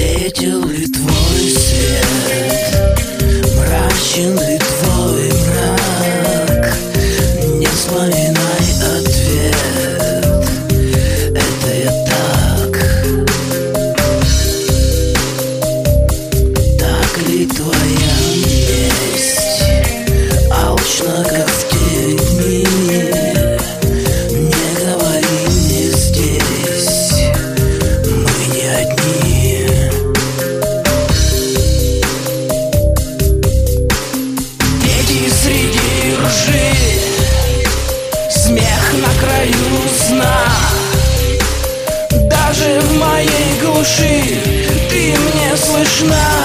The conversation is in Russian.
Светил ли твой свет, мрачен ли твой мрак? Не вспоминай ответ, это я так. Так ли твоя месть алчна, как в те дни? Не говори мне здесь, мы не одни. Дети среди ржи, смех на краю сна. Даже в моей глуши ты мне слышна.